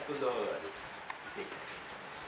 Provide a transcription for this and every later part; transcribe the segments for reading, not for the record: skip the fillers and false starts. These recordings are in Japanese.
分動画で見ていきたいと思います。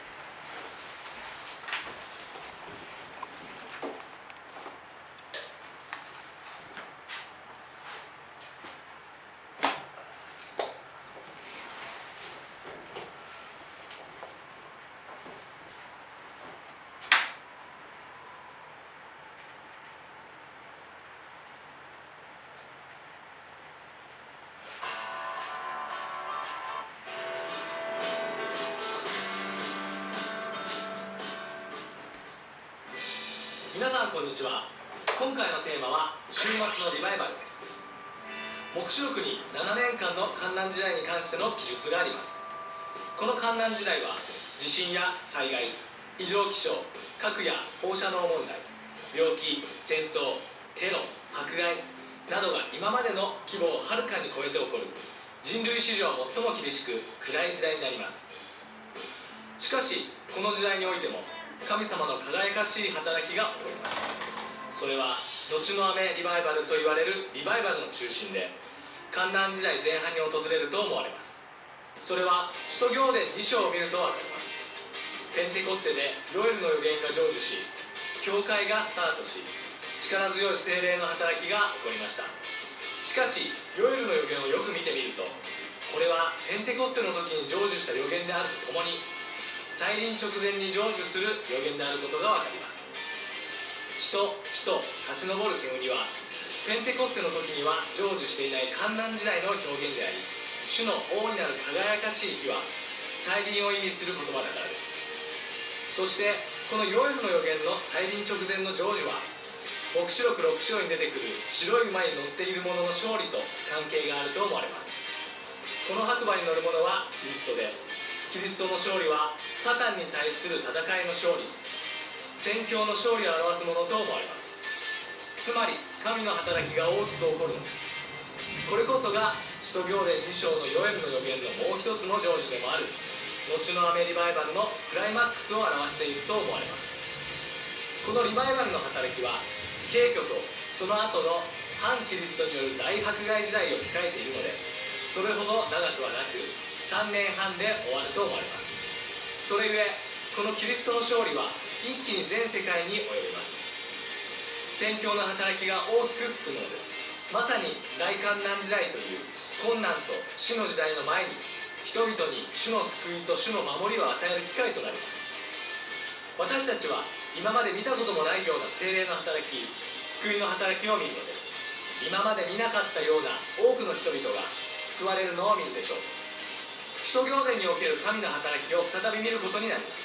皆さんこんにちは。今回のテーマは週末のリバイバルです。黙示録に7年間の患難時代に関しての記述があります。この患難時代は地震や災害、異常気象、核や放射能問題、病気、戦争、テロ、迫害などが今までの規模をはるかに超えて起こる人類史上最も厳しく暗い時代になります。しかしこの時代においても神様の輝かしい働きが起こります。それは後の雨リバイバルと言われるリバイバルの中心で、患難時代前半に訪れると思われます。それは使徒行伝2章を見ると分かります。ペンテコステでヨエルの予言が成就し、教会がスタートし、力強い聖霊の働きが起こりました。しかしヨエルの予言をよく見てみると、これはペンテコステの時に成就した予言であるとともに、再臨直前に成就する予言であることが分かります。血と火と立ち上る煙はペンテコステの時には成就していない患難時代の表現であり、主の大いなる輝かしい火は再臨を意味する言葉だからです。そしてこのヨエルの予言の再臨直前の成就は、黙示録6章に出てくる白い馬に乗っている者の勝利と関係があると思われます。この白馬に乗る者はキリストで、キリストの勝利はサタンに対する戦いの勝利、宣教の勝利を表すものと思われます。つまり神の働きが大きく起こるのです。これこそが使徒行伝2章のヨエルの予言のもう一つの成就でもある後の雨リバイバルのクライマックスを表していると思われます。このリバイバルの働きは軽挙とその後の反キリストによる大迫害時代を控えているので、それほど長くはなく3年半で終わると思われます。それゆえこのキリストの勝利は一気に全世界に及びます。宣教の働きが大きく進むのです。まさに大患難時代という困難と死の時代の前に、人々に主の救いと主の守りを与える機会となります。私たちは今まで見たこともないような聖霊の働き、救いの働きを見るのです。今まで見なかったような多くの人々が救われるのを見るでしょう。使徒行伝における神の働きを再び見ることになります。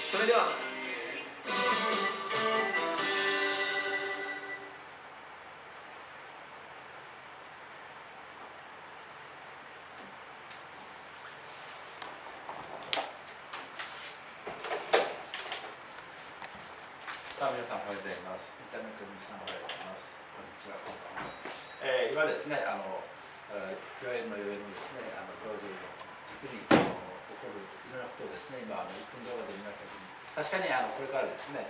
それではまた。 皆さんおはようございます。インターネットの皆さんおはようございます。こんにちは、こんばんは。今ですね、予言のですね、当時の時に起こるいろんなことをですね、今1分動画で見ましたけども、確かにこれからですね、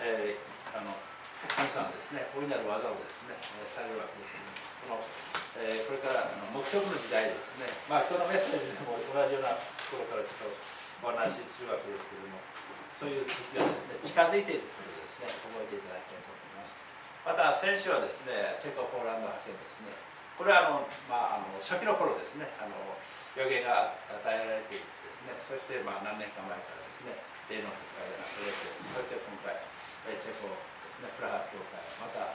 神様はですね、大いなる技をですね、されるわけですけども、これから黙示録の時代ですね、今日のメッセージでも同じようなところからちょっとお話しするわけですけれども、そういう時がですね、近づいていることをですね、覚えていただきたいと思います。また先週はですね、チェコ・ポーランド派遣ですね、これは初期の頃ですね、予言が与えられていてですね、そして何年か前からですね、例の時からそれで今回、チェコですね、プラハ教会、また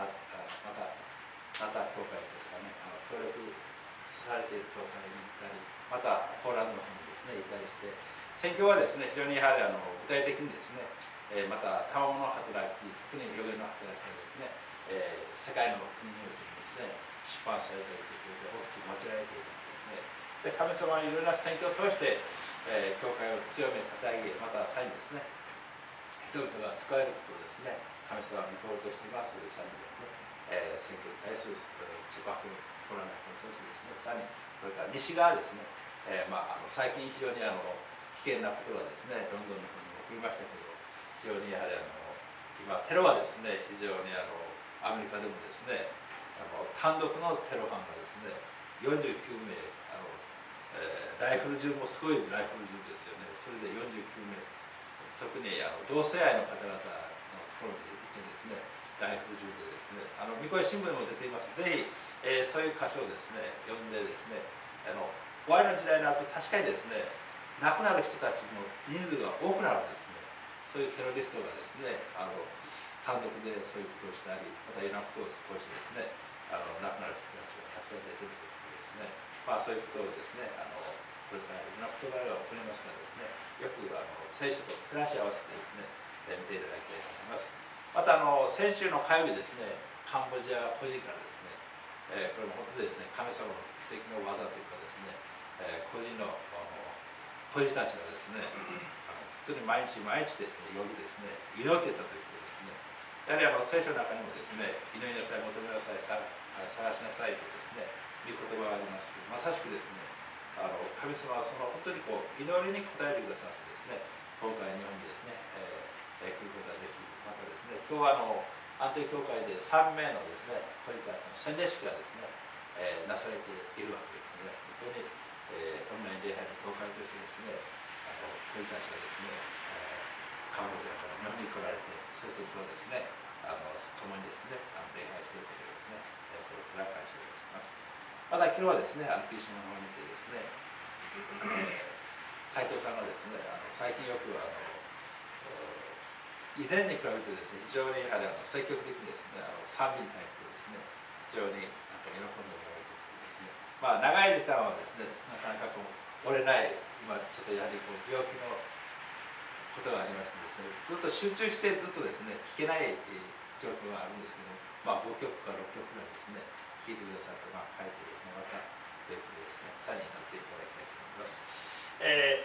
教会ですかね、協力されている教会に行ったり、またポーランドの方にですね、行ったりして、宣教はですね、非常にやはり具体的にですね、また賜物の働き、特に予言の働きがですね、世界の国においてですね、出版されているということで大きく用いられているんですね。で、神様はいろいろな宣教を通して、教会を強め、立て上げ、またさにですね、人々が救われることをですね、神様は見込みとしていますというさにですね、宣教に対するチェコ派遣、ポーランド派遣を通してですね、さらにこれから西側ですね、最近非常に危険なことがですね、ロンドンの方に起こりましたけど、非常にやはり今テロはですね、非常にアメリカでもですね、単独のテロ犯がですね、49名ライフル銃もすごいライフル銃ですよね。それで49名、特に同性愛の方々のところに行ってですね、ライフル銃でですね、三越新聞にも出ています。ぜひ、そういう箇所をですね読んでですね、終わりの時代になると確かにですね、亡くなる人たちの人数が多くなるんですね。そういうテロリストがですね、単独でそういうことをしたり、またいろんなことを通してですね、亡くなる人たちがたくさん出てくるということですね。そういうことをですね、これからいろんな言葉が起こりますからですね、よく聖書と照らし合わせてですね、見ていただきたいと思います。また先週の火曜日ですね、カンボジア孤児からですね、これも本当にですね、神様の奇跡の技というかですね、孤児たちがですね、本当に毎日毎日ですね、夜ですね、祈っていたということですね。やはり聖書の中にもですね、祈りなさい、求めなさい、探しなさいとですね、いう言葉がありますけど、まさしくですね、神様はその本当に祈りに応えてくださってですね、今回日本にですね、来ることができる。またですね、今日は安定教会で3名のですね、こういった洗礼式がですね、なされているわけですね。本当に、オンライン礼拝の教会としてですね、こういうたちがですね、カンボジアから日本に来られて、そして今日ですね、共にですね、礼拝していることですね、これから感謝いたします。また昨日はですね、霧島の方にてですね、斉藤さんがですね、最近よく以前に比べてですね、非常にやはり積極的にですね、賛美に対してですね、非常に喜んでおられているというですね、長い時間はですね、なかなか折れない、今ちょっとやはり病気のことがありましてですね、ずっと集中してずっとですね、聞けない状況があるんですけども、5曲か6曲ぐらいですね、聞いてくださって、帰ってですね、またということでですね、サインになっていただきたいと思います。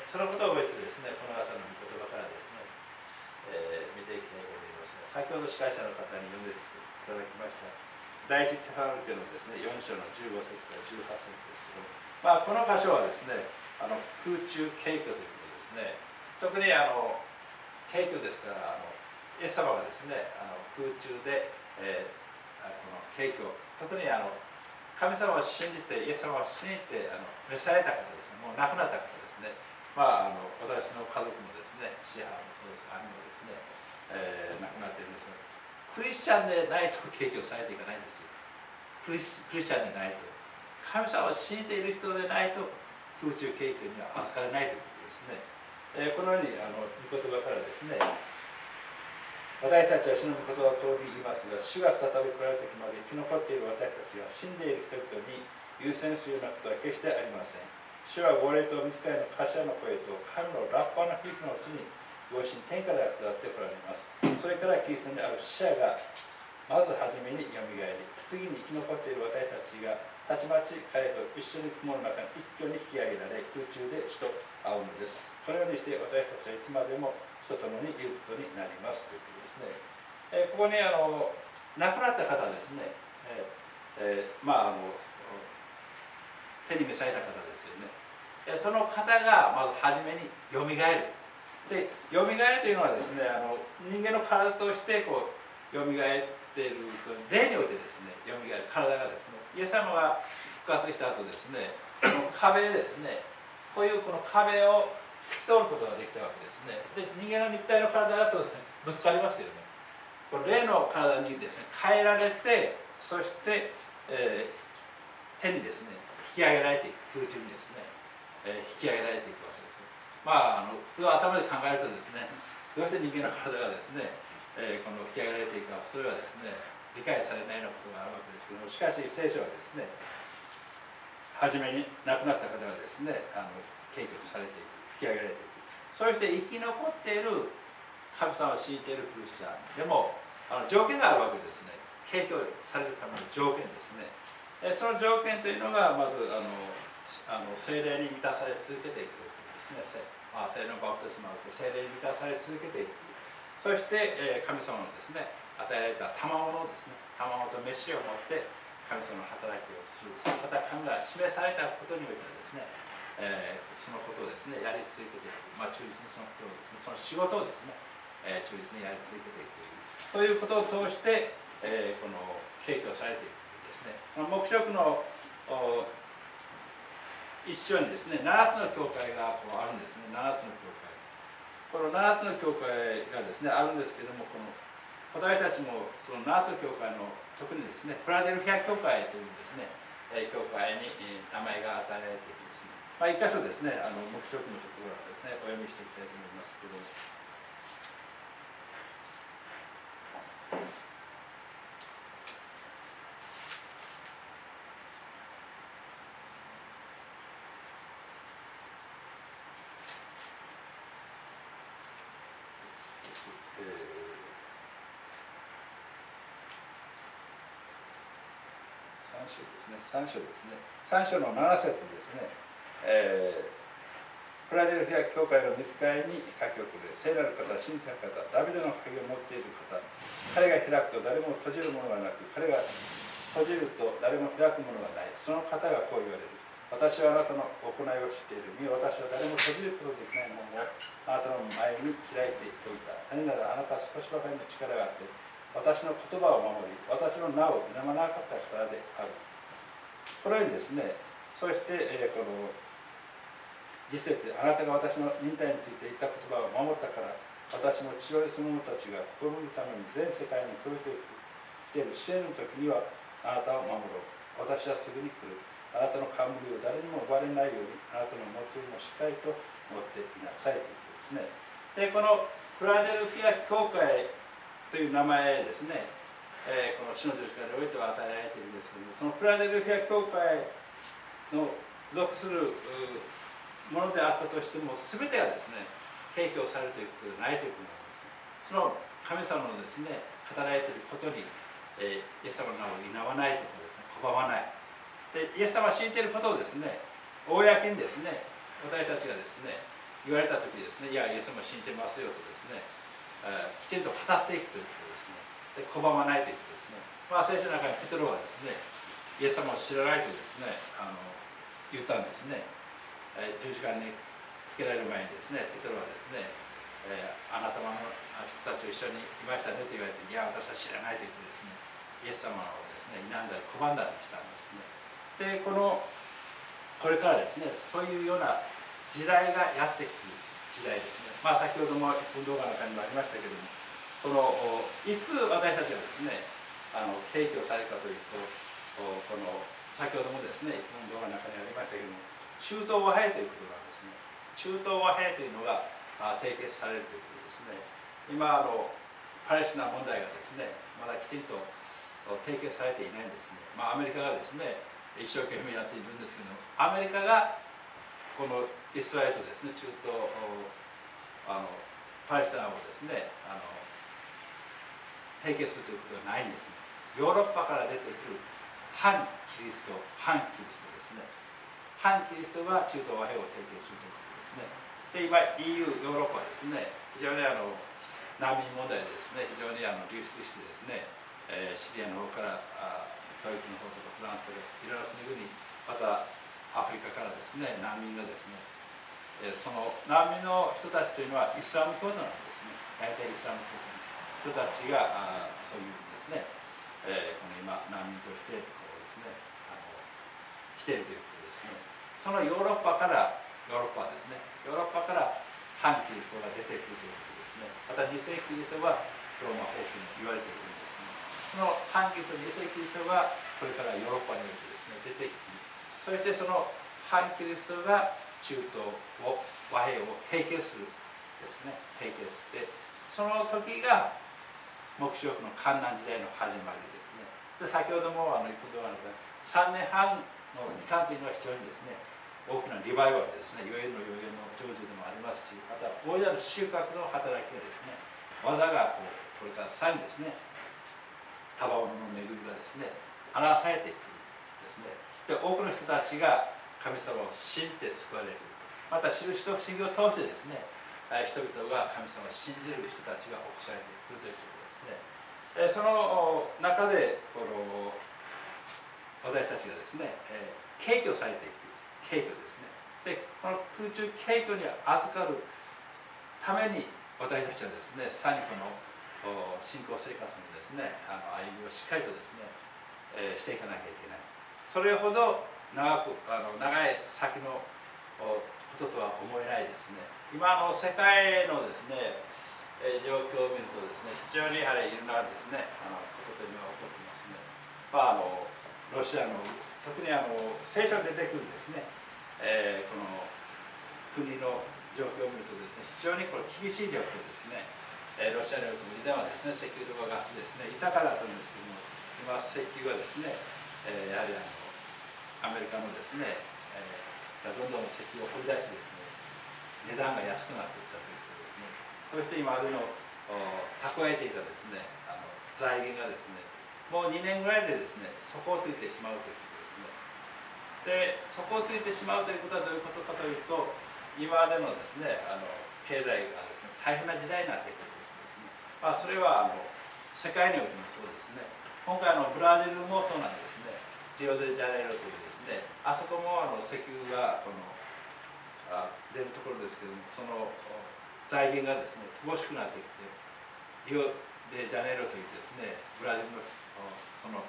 そのことを別にですね、この朝の御言葉からですね、見ていきたいと思いますが、先ほど司会者の方に読んでいただきました第一テサロニケのですね、4章の15節から18節ですけど、この箇所はですね、空中景挙ということですね。特に景挙ですから、イエス様がですね、空中で、この景挙、特に神様を信じて、イエス様を信じて召された方ですね、もう亡くなった方ですね。私の家族もですね、父母もそうです、兄もですね、亡くなっているんですが、クリスチャンでないと景挙されていかないんですよ。クリスチャンでないと、神様を信じている人でないと空中景挙には預かれないということですね。このように御言葉からですね、私たちは主の御言葉を通り言いますが、主が再び来られる時まで生き残っている私たちが死んでいる人々に優先するようなことは決してありません。主は号令と御使いの頭の声と神のラッパの響きのうちに同時に天下で下ってこられます。それからキリストにある死者がまず初めによみがえり、次に生き残っている私たちがたちまち彼と一緒に雲の中に一挙に引き上げられ、空中で主と会うのです。このようにして私たちはいつまでも主と共にいることになりますということですね。ここに亡くなった方ですね、手に召された方ですよね。その方がまず初めによみがえる。で、よみがえるというのはですね、人間の体としてよみがえっている霊においてですね、よみがえる体がですね、イエス様が復活した後ですね、この壁ですね、こういうこの壁を突き通ることができたわけですね。で、人間の肉体の体だとぶつかりますよね。この霊の体にですね、変えられて、そして、手にですね、引き上げられていく、空中にですね、引き上げられていくわけです。普通は頭で考えるとですね、どうして人間の体がですね、この引き上げられていくか、それはですね、理解されないようなことがあるわけですけども、しかし聖書はですね、初めに亡くなった方がですね、敬虚されていく、引き上げられていく、そして生き残っている神様を信じているクリスチャンでも条件があるわけですね。敬虚されるための条件ですね。その条件というのがまず聖霊に満たされ続けていくということですね。聖霊のバプテスマを受け聖霊に満たされ続けていく。そして、神様のですね、与えられた賜物をですね、賜物と飯を持って神様の働きをする。また神が示されたことにおいてですね、そのことをですね、やり続けていく。忠実にそのことをですね、その仕事をですね、忠実にやり続けていくという、そういうことを通して、この敬虚されていくというですね、黙示録の一緒にですね7つの教会がこうあるんですね。7つの教会、この7つの教会がですねあるんですけども、この私たちもその7つの教会の特にですねフィラデルフィア教会というですね教会に名前が与えられているんですね。一箇所ですね黙示録のところからですねお読みしていきたいと思いますけど、3章ですね。3章の7節ですね。フィラデルフィア教会の御使いに書き送る聖なる方、神聖な方、ダビデの鍵を持っている方、彼が開くと誰も閉じるものがなく、彼が閉じると誰も開くものがない。その方がこう言われる。私はあなたの行いを知っている。見よ、私は誰も閉じることができないものをあなたの前に開いておいた。何ならあなたは少しばかりの力があって、私の言葉を守り、私の名を否まなかったからである。このようにですね、そして、この実節、あなたが私の忍耐について言った言葉を守ったから、私も父親その者たちが心のために全世界に来るときている支援の時にはあなたを守ろう。私はすぐに来る。あなたの冠を誰にも奪われないように、あなたの持っているのをしっかりと持っていなさいということですね。で、このフィラデルフィア教会という名前ですね、この主の十字架においては与えられているんですけども、そのフィラデルフィア教会の属するものであったとしても、全てがですね提供されるということではないということなんです。その神様のですね語られていることに、イエス様の名を否まないということですね、拒まない。で、イエス様が信じていることをですね公にですね私たちがですね言われた時ですね、いやイエス様を信じてますよとですね、きちんと語っていくということですね。で、拒まないということですね。聖書の中にペテロはですねイエス様を知らないとですね言ったんですね。十字架につけられる前にですね、ペテロはですね、あなたの人たちと一緒にいましたねと言われて、いや私は知らないと言ってですね、イエス様をですね否んだり拒んだりしたんですね。で、これからですねそういうような時代がやってくる時代ですね。先ほども運動画の中にもありましたけれども、このいつ私たちがですね提供されるかというと、この先ほどもですね運動画の中にありましたけれども、中東和平ということなんですね。中東和平というのが締結されるということですね。今パレスチナ問題がですねまだきちんと締結されていないんですね。アメリカがですね一生懸命やっているんですけども、アメリカがこのイスラエルとですね中東パレスチナをですね締結するということはないんですね。ヨーロッパから出てくる反キリストですね。反キリストが中東和平を締結するということですね。で、今 EU ヨーロッパはですね非常に難民問題でですね非常に流出してですね、シリアの方からドイツの方とかフランスとかいろんな国々、またアフリカからですね難民がですね、その難民の人たちというのはイスラム教徒なんですね。大体イスラム教徒の人たちがそういうですね、この今難民としてこうですね来ているということですね。そのヨーロッパからですね、ヨーロッパから反キリストが出てくるということですね。また偽キリストはローマ法廷に言われているんですね。その反キリスト、偽キリストがこれからヨーロッパにおいてですね出てきて、そしてその反キリストが中東を和平を締結するですね、締結して、その時が黙示録の患難時代の始まりですね。で、先ほども1分動画の中で3年半の期間というのは非常にですね大きなリバイバルですね、予言の成就でもありますし、また大いなる収穫の働きがですね、技がこれからさらにですね賜物の恵みがですね表されていくんですね。で、多くの人たちが神様を信じて救われる、また印と不思議を通してですね人々が神様を信じる人たちが起こされてくるということですね。その中で私たちがですね敬虚されていく敬虚ですね。で、この空中敬虚に預かるために私たちはですねさらにこの信仰生活のですね歩みをしっかりとですねしていかなきゃいけない。それほど長い先のこととは思えないですね。今の世界のですね、状況を見るとですね、非常にやはりいろんなですね、ことというのが起こってますね。ロシアの特に聖書に出てくるですね、この国の状況を見るとですね、非常にこれ厳しい状況ですね。ロシアにおいても以前はですね、石油とかガスですね、豊かだったんですけども、今石油はですね、やはりアメリカのですね、どんどん石油を掘り出してですね、値段が安くなっていったということですね。そうして今までの蓄えていたですね、財源がですね、もう2年ぐらいでですね、底をついてしまうということですね。で、底をついてしまうということはどういうことかというと、今までのですね、経済がですね、大変な時代になっていくということですね。それは世界においてもそうですね。今回ブラジルもそうなんですね。リオデジャネイロというですね、あそこも石油が出るところですけども、その財源がですね乏しくなってきて、リオデジャネイロというですね、ブラジルのその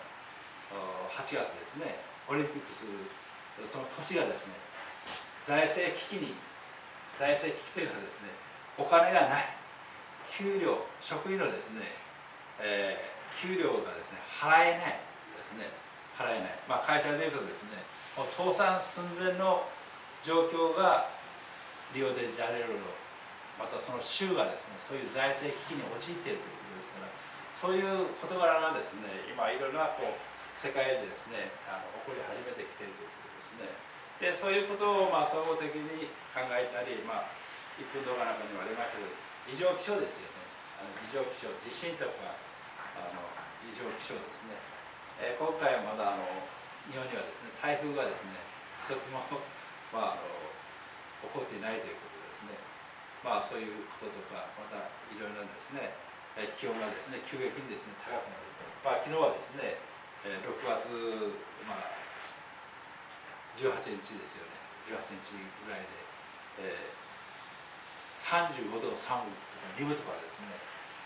8月ですね、オリンピックするその年がですね、財政危機というのはですね、お金がない、給料、職員のですね、給料がですね払えないですね、払えない、会社でいうとですね、もう倒産寸前の状況がリオデジャネイロのまたその州がですね、そういう財政危機に陥っているということですから、そういう事柄がですね、今いろいろな世界でですね起こり始めてきているということですね。で、そういうことを総合的に考えたり、1分動画の中にもありましたけど、異常気象ですよね。異常気象、地震とか異常気象ですね。今回はまだ日本にはですね、台風がですね一つも起こっていないということですね。そういうこととか、またいろいろなですね、気温がですね急激にですね高くなる。昨日はですね、6月18日ですよね。18日ぐらいで、35度3分とか2分とかですね、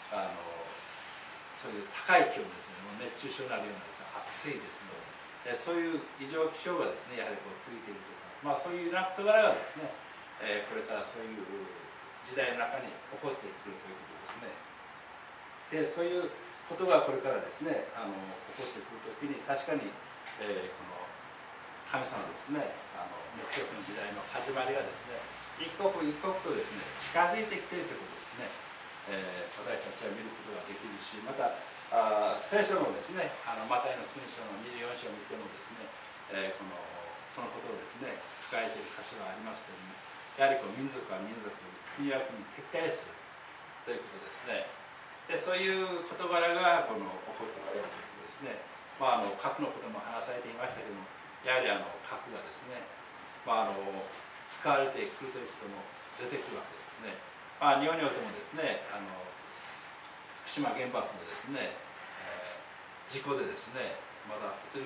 そういう高い気温ですね、もう熱中症になるようなですね、暑いですので、そういう異常気象がですねやはり続いているとか、そういうような事柄がですね、これからそういう時代の中に起こってくるということですね。で、そういうことがこれからですね起こってくるときに、確かに、この神様ですね、黙示録の時代の始まりがですね、一刻一刻とですね近づいてきているということですね。私たちは見ることができるし、また聖書のですね、マタイの福音書の24章を見てもですね、そのことをですね書かれている箇所がありますけれども、やはり民族は民族、国は国に敵対するということですね。で、そういう事柄が起こってくるということですね。核のことも話されていましたけども、やはり核がですね、使われてくるということも出てくるわけですね。日本においてもですね、福島原発のですね、事故でですね、まだ本当に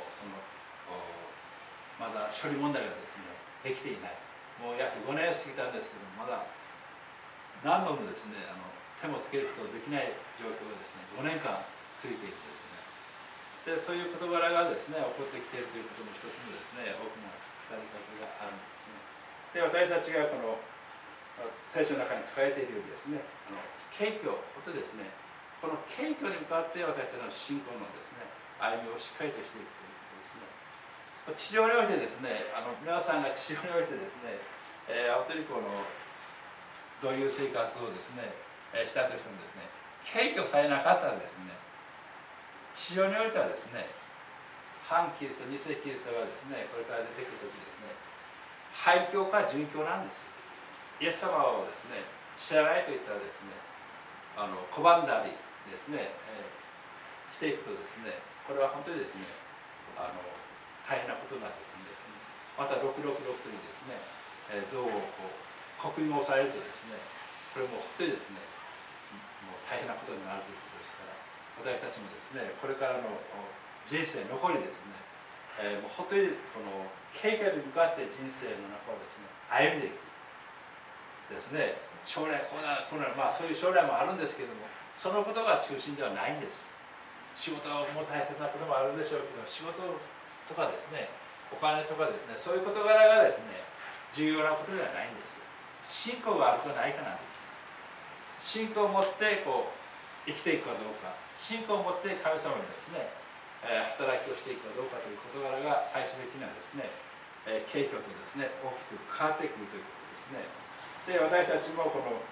まだ処理問題がですねできていない。もう約5年過ぎたんですけども、まだ何度もですね手もつけることができない状況がですね5年間続いているんですね。で、そういう事柄がですね起こってきているということも一つのですね大きな語りかけがあるんですね。で、私たちがこの聖書の中に書かれているようにですね、謙虚、本当ですね、この謙虚に向かって私たちの信仰のですね歩みをしっかりとしていくということですね。地上においてですね、皆さんが地上においてですね、本当にどういう生活をですね、したとしてもですね、謙虚さえなかったらですね、地上においてはですね、反キリスト、偽キリストがですね、これから出てくるときですね、廃教か殉教なんですよ。イエス様をですね、知らないと言ったらですね、拒んだりですね、していくとですね、これは本当にですね、大変なことになってくるんですね。また666というですね、像を刻印をされるとですね、これも本当にですね、もう大変なことになるということですから、私たちもですね、これからの人生残りですね、もう本当に経験に向かって人生の中をですね、歩んでいくですね、将来こうなそういう将来もあるんですけども、そのことが中心ではないんです。仕事も大切なこともあるでしょうけど、仕事とかですね、 お金とかですね、そういう事柄がですね重要なことではないんですよ。信仰があるかないかなんですよ。信仰を持って生きていくかどうか、信仰を持って神様にですね、働きをしていくかどうかという事柄が最終的にはですね、景況とですね大きく変わってくるということですね。で、私たちもこの、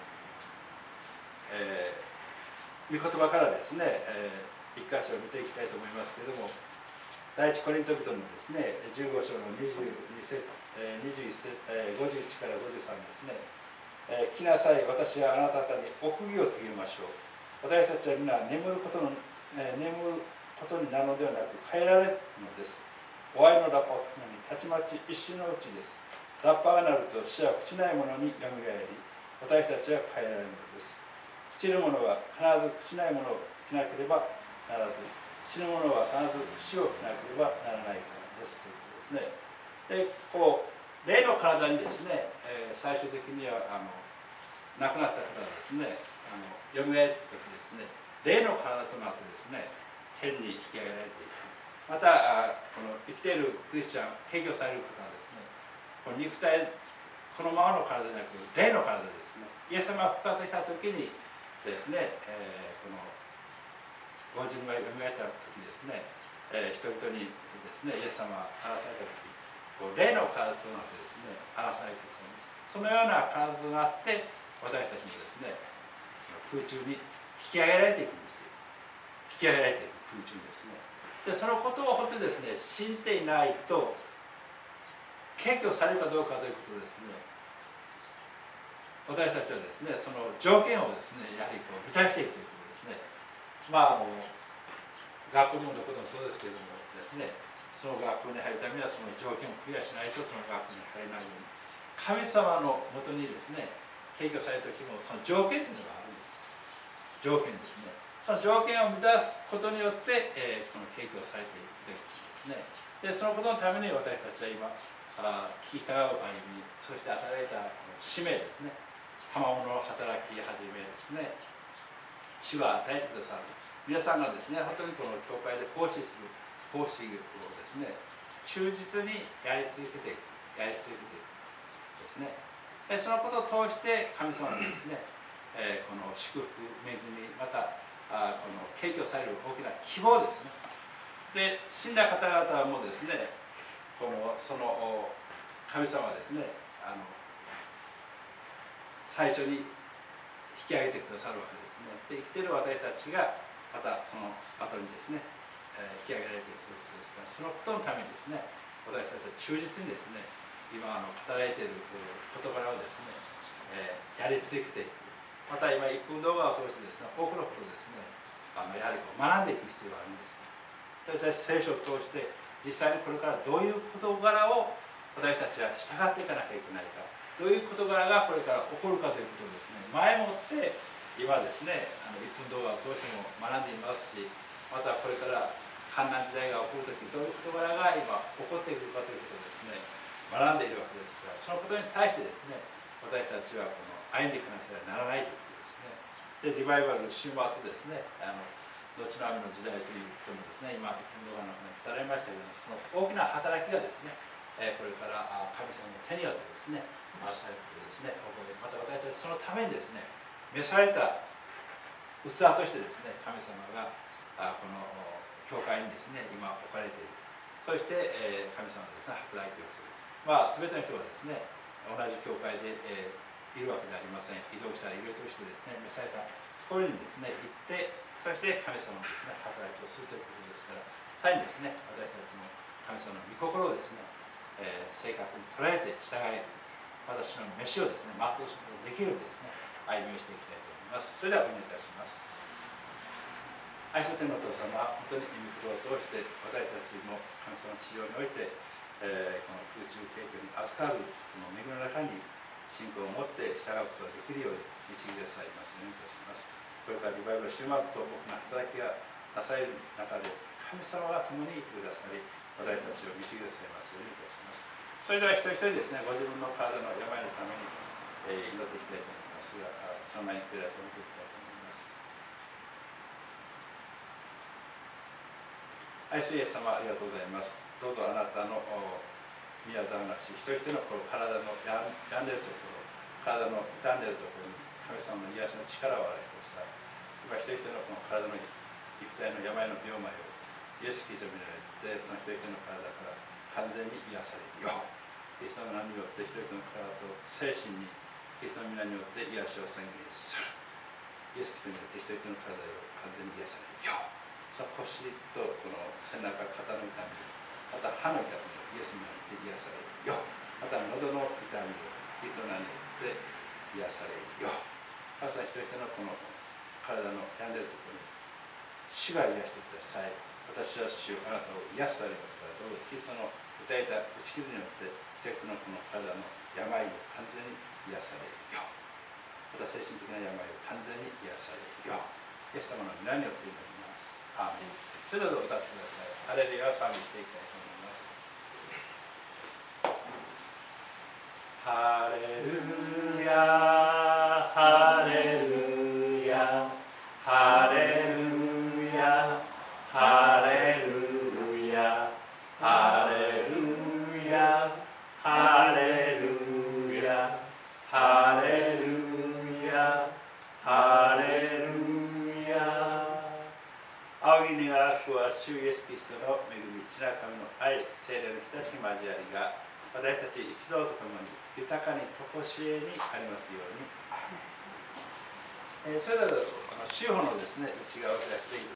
御言葉からですね、一箇所を見ていきたいと思いますけれども、第一コリント人のですね15章の21節51から53ですね。来なさい、私はあなた方に奥義を告げましょう。私たちは皆眠ることになるのではなく変えられるのです。終わりのラッパをともにたちまち一瞬のうちです。ラッパが鳴ると死は朽ちないものによみがえり、私たちは変えられるのです。朽ちるものは必ず朽ちないものを着なければならず、死ぬものは必ず不死を着なければならないからですということですね。で、霊の体にですね、最終的には亡くなった方がですね、よみがえった時ですね、霊の体となってですね、天に引き上げられていく。またこの生きているクリスチャン、提供される方はですね、この肉体、このままの体でなく霊の体ですね、イエス様が復活した時にですね、このご自分がよみがえった時ですね、人々にですね、イエス様が表された時、霊の体となってですね、表されていくんです。そのような体となって私たちもですね、空中に引き上げられていくんですよ。引き上げられていく空中にですね。で、そのことを本当にですね、信じていないと敬虚されるかどうかということですね、私たちはですね、その条件をですね、やはり満たしていくということですね。学校のこともそうですけれどもですね、その学校に入るためにはその条件をクリアしないとその学校に入れないように、神様のもとにですね、提供される時もその条件というのがあるんです。条件ですね。その条件を満たすことによって、この提供されていくということですね。で、そのことのために私たちは今聞き従う歩み、そして与えられた使命ですね、賜物の働き始めですね、主が与えてくださる。皆さんがですね、本当にこの教会で奉仕する奉仕をですね、忠実にやり続けていくですね。そのことを通して神様のですね、この祝福、恵み、またこの敬虚される大きな希望ですね。で、死んだ方々もですね、その神様はですね、最初に引き上げてくださるわけですね。で、生きている私たちがまたその後にですね、引き上げられていくということですから、そのことのためにですね、私たちは忠実にですね、今働いている事柄をですね、やり続けていく。また今1分動画を通してですね、多くのことをですね、やはり学んでいく必要があるんです。私たち聖書を通して実際にこれからどういう事柄を私たちは従っていかなきゃいけないか、どういう事柄がこれから起こるかということをですね、前もって今ですね、1分動画を通しても学んでいますし、またこれから患難時代が起こるときどういう事柄が今起こってくるかということをですね、学んでいるわけですが、そのことに対してですね、私たちはこの歩んでいかなければならないということですね。で、リバイバル週末ですね、どっちの雨の時代ということもですね、今1分動画の中に語られましたけども、その大きな働きがですね、これから神様の手によってですね、回されることですね、また私たちそのためにですね、召された器としてですね、神様がこの教会にですね、今置かれている。そして、神様がですね、働きをする。全ての人がですね、同じ教会で、いるわけではありません。移動したら移動としてですね、召されたところにですね、行って、そして神様のですね、働きをするということですから、さらにですね、私たちも神様の御心をですね、正確に捉えて従える。私の飯をですね、全うすることができるですね、歩みをしていきたいと思います。それではお願いいたします。愛する天のお父様、本当に御言葉を通して私たちも神様の治療において、この空中景況に預かるこの恵みの中に信仰を持って従うことができるように導きくださいますようにいたします。これからリバイバル週末と大きな働きがなされる中で神様が共にいてくださり、私たちを導きくださいますようにいたします。それでは一人一人ですね、ご自分の体の病のために、祈っていきたいと思いますが、その前にクレアと見ていきたいと思います。 愛するイエス様、ありがとうございます。どうぞあなたの宮沢なし、一人一人のこの体の病んでいるところ、体の傷んでいるところに神様の癒しの力を表してください。今一人一人のこの体の肉体の病の病魔をイエス・キリストによってその一人一人の体から完全に癒されよう。キリストの名によって一人一人の体と精神にキリストの皆によって癒しを宣言する。イエス・キリストによって一人一人の体を完全に癒されよう。その腰とこの背中、肩の痛み、また歯の痛みをイエスによって癒されよう。また喉の痛みをキリストの名によって癒されよう。神様一人一人のこの体の病んでいるところに主が癒してください。私は主、あなたを癒すとありますから、どうぞキリストの打たれた打ち傷によって一人一人のこの体の病を完全に癒されよう。また精神的な病を完全に癒されよう。イエス様の皆によって祈ります。アーメン。それでは歌ってください。ハレルヤを賛美していきたいと思います。ハレルヤ、ハレルヤ、ハレルヤ、ハレルヤ、ハレルヤ、ハレルヤ、ハレルヤ、ハレルヤ。仰ぎ願わくは主イエスキリストの恵み、父なる神の愛、聖霊の親しき交わりが私たち一同と共に豊かに常しえにありますように。それでは主法のですね、内側を開いていただきます。